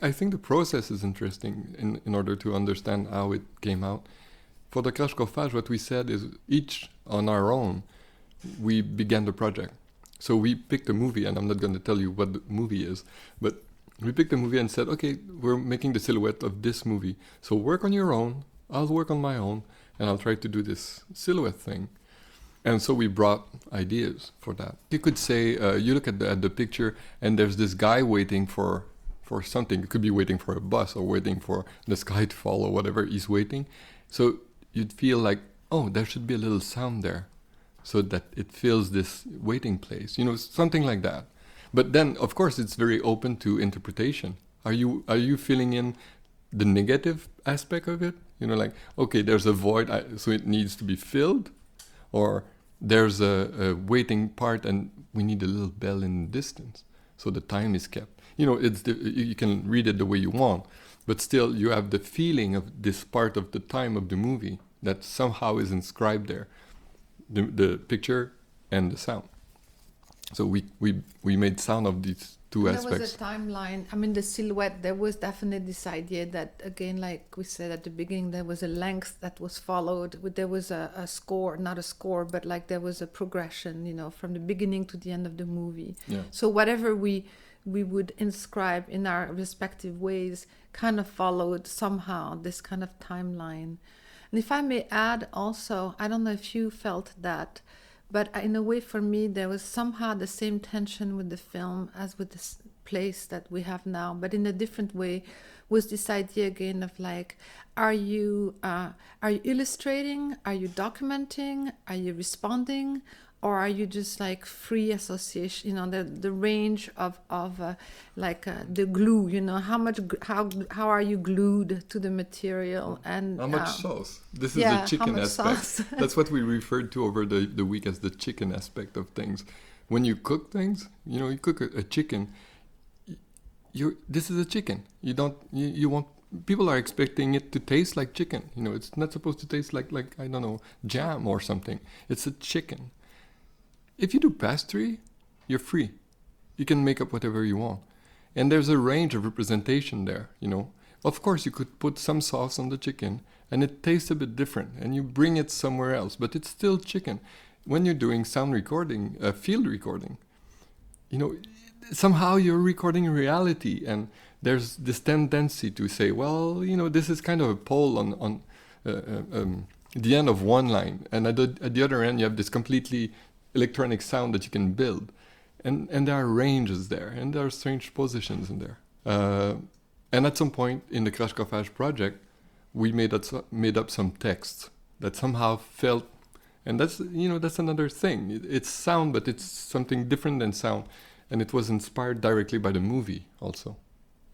I think the process is interesting in order to understand how it came out. For the Crash Coffage, what we said is each on our own, we began the project. So we picked a movie, and I'm not going to tell you what the movie is, but we picked a movie and said, okay, we're making the silhouette of this movie. So work on your own, I'll work on my own, and I'll try to do this silhouette thing. And so we brought ideas for that. You could say, you look at the picture, and there's this guy waiting for something. It could be waiting for a bus or waiting for the sky to fall or whatever he's waiting. So you'd feel like, oh, there should be a little sound there so that it fills this waiting place, something like that. But then, of course, it's very open to interpretation. Are you filling in the negative aspect of it? Like, okay, there's a void, so it needs to be filled, or there's a waiting part and we need a little bell in the distance, so the time is kept. You can read it the way you want, but still you have the feeling of this part of the time of the movie that somehow is inscribed there, the picture and the sound. So we made sound of these two aspects. There was a timeline. I mean, the silhouette, there was definitely this idea that, again, like we said at the beginning, there was a length that was followed. There was a score, not a score, but like there was a progression, from the beginning to the end of the movie. Yeah. So whatever we would inscribe in our respective ways kind of followed somehow this kind of timeline. And if I may add also, I don't know if you felt that, but in a way for me, there was somehow the same tension with the film as with this place that we have now, but in a different way, was this idea again of like, are you illustrating? Are you documenting? Are you responding? Or are you just like free association? The range of the glue. How are you glued to the material, and how much sauce? This is the chicken aspect. That's what we referred to over the week as the chicken aspect of things. When you cook things, you cook a chicken. This is a chicken. You want. People are expecting it to taste like chicken. It's not supposed to taste like I don't know, jam or something. It's a chicken. If you do pastry, you're free. You can make up whatever you want. And there's a range of representation there, Of course, you could put some sauce on the chicken, and it tastes a bit different, and you bring it somewhere else, but it's still chicken. When you're doing sound recording, field recording, somehow you're recording reality, and there's this tendency to say, well, this is kind of a pole on the end of one line, and at the other end, you have this completely electronic sound that you can build, and there are ranges there, and there are strange positions in there. And at some point in the Crash Coffage project, we made up some texts that somehow felt, and that's another thing. It's sound, but it's something different than sound, and it was inspired directly by the movie also.